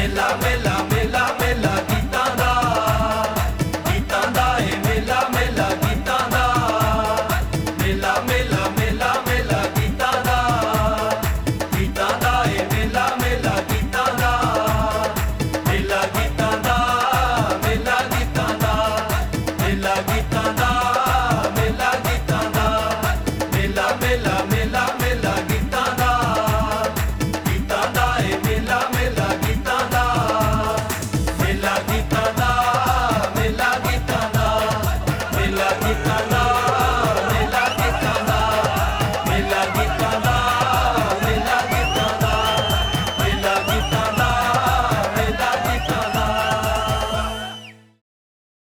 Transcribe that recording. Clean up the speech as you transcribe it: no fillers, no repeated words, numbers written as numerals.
ਮੇਲਾ ਮੇਲਾ ਮੇਲਾ ਮੇਲਾ ਗੀਤਾਂ ਦਾ ਏ ਮੇਲਾ ਮੇਲਾ ਗੀਤਾਂ ਦਾ ਮੇਲਾ ਮੇਲਾ ਮੇਲਾ ਮੇਲਾ ਗੀਤਾਂ ਦਾ ਏ ਮੇਲਾ ਮੇਲਾ ਗੀਤਾਂ ਦਾ ਮੇਲਾ ਗੀਤਾਂ ਦਾ ਮੇਲਾ ਗੀਤਾਂ ਦਾ ਮੇਲਾ ਗੀਤਾਂ ਦਾ ਮੇਲਾ ਗੀਤਾਂ ਦਾ ਮੇਲਾ ਮੇਲਾ